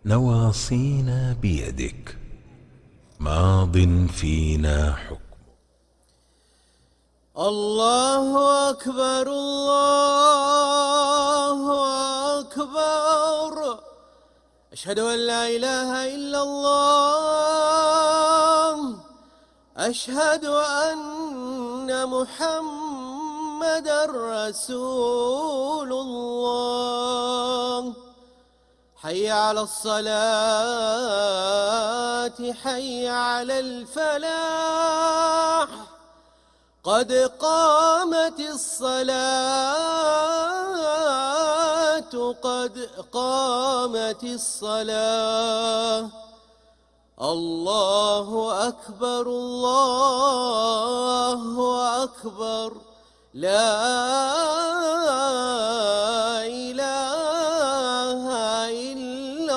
نواصينا بيدك، ماض فينا حكم. الله أكبر الله أكبر، أشهد أن لا إله إلا الله، أشهد أن محمدًا رسول الله. حي على الصلاة، حي على الفلاح، قد قامت الصلاة، قد قامت الصلاة. الله أكبر الله أكبر، لا إله إلا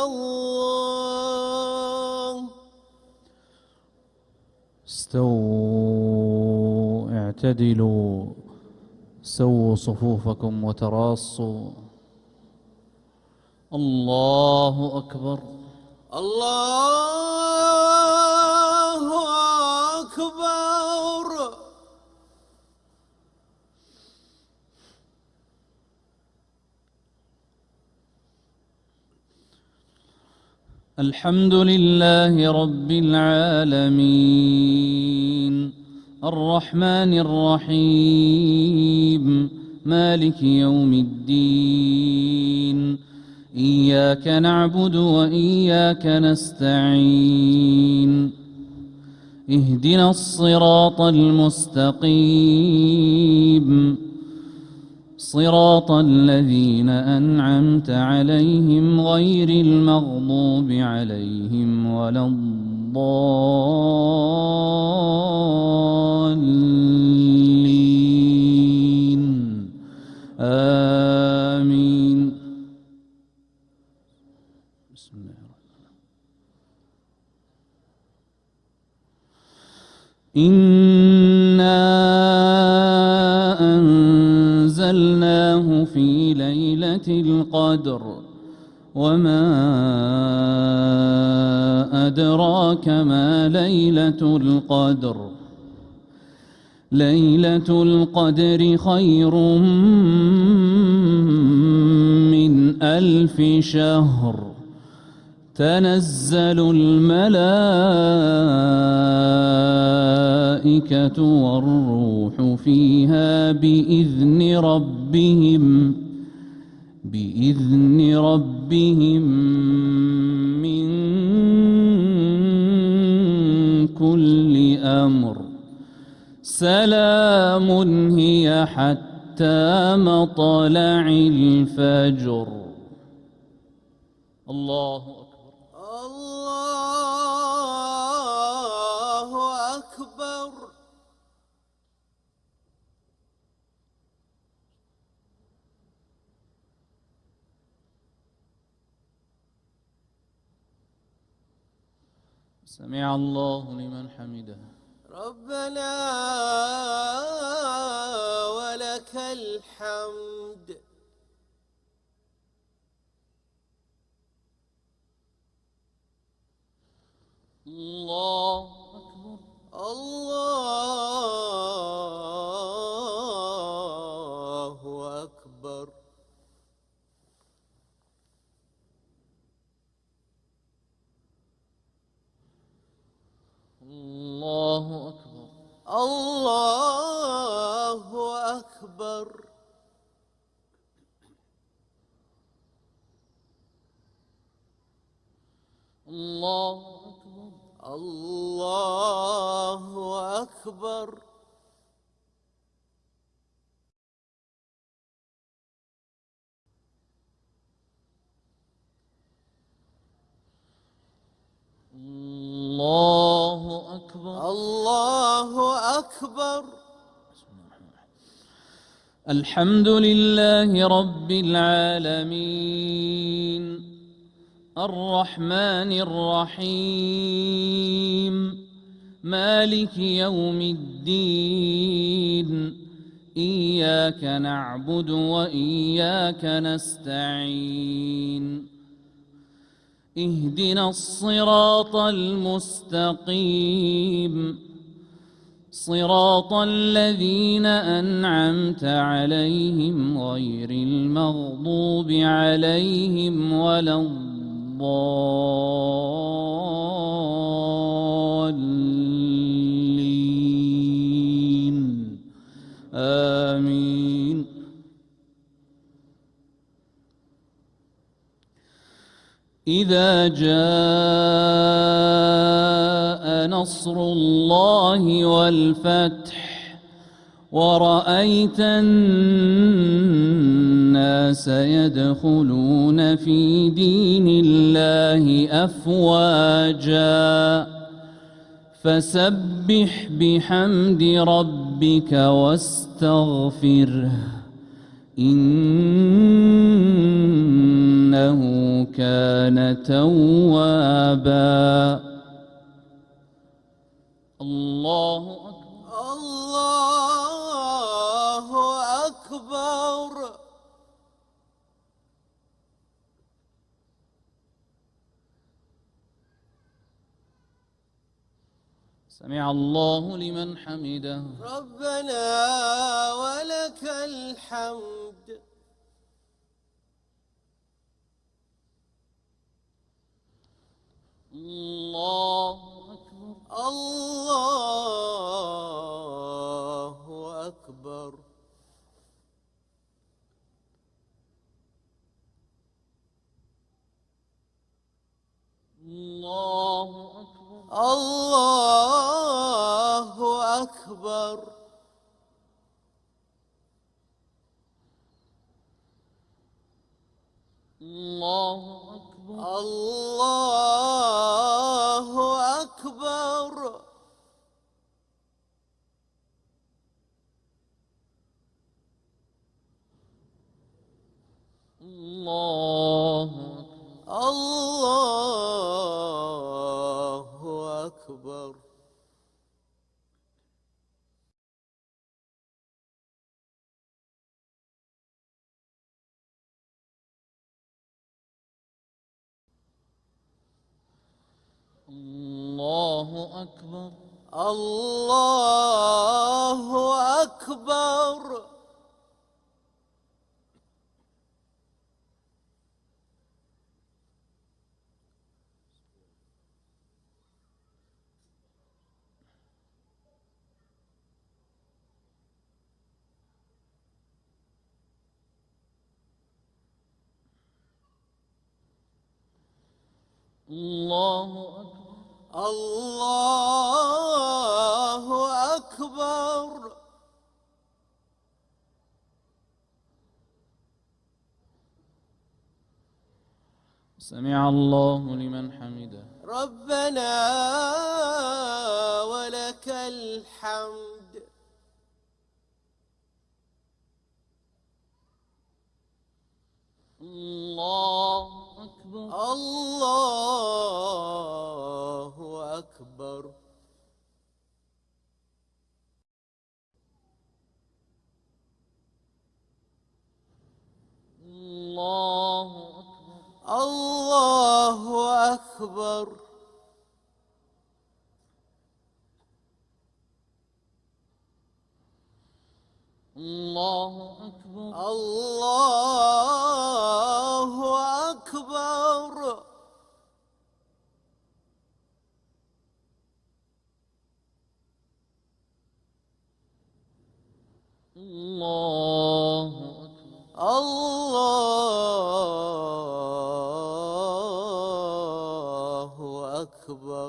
الله. استووا، اعتدلوا، سووا صفوفكم وتراصوا. الله أكبر الله أكبر. الحمد لله رب العالمين، الرحمن الرحيم، مالك يوم الدين. إياك نعبد وإياك نستعين، اهدنا الصراط المستقيم، صراط الذين أنعمت عليهم غير المغضوب عليهم ولا الضالين. آمين. بسم الله الرحمن الرحيم. إنا أنزلناه في ليلة القدر، وما أدراك ما ليلة القدر. ليلة القدر خير من 1000 شهر. تنزل الملائكة والروح فيها بإذن ربهم من كل أمر. سلام هي حتى مطلع الفجر. الله أكبر الله أكبر. سمع الله لمن حمده. ربنا ولك الحمد. الله أكبر الله أكبر. الله أكبر الله أكبر. الله أكبر الله أكبر. الله أكبر الله أكبر. الحمد لله رب العالمين، الرحمن الرحيم، مالك يوم الدين. إياك نعبد وإياك نستعين، اهدنا الصراط المستقيم صراط الذين أنعمت عليهم غير المغضوب عليهم ولا الضالين آمين. إذا جاء نصر الله والفتح ورأيت الناس يدخلون في دين الله أفواجا فسبح بحمد ربك واستغفره إنه كان توابا. الله أكبر. الله أكبر. سمع الله لمن حمده. ربنا ولك الحمد. الله أكبر. الله أكبر. الله أكبر. الله أكبر. الله أكبر. الله أكبر. الله أكبر. الله أكبر. الله أكبر. الله أكبر. الله أكبر. سمع الله لمن حمده. ربنا ولك الحمد. الله أكبر. الله أكبر. الله أكبر. الله أكبر. الله أكبر. الله أكبر. الله أكبر. الله أكبر.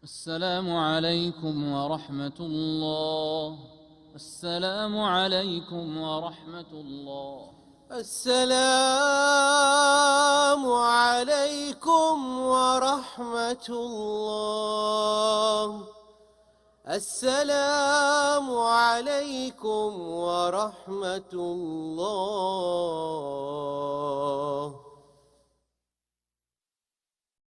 السلام عليكم ورحمة الله. السلام عليكم ورحمة الله. السلام عليكم ورحمة الله. السلام عليكم ورحمة الله.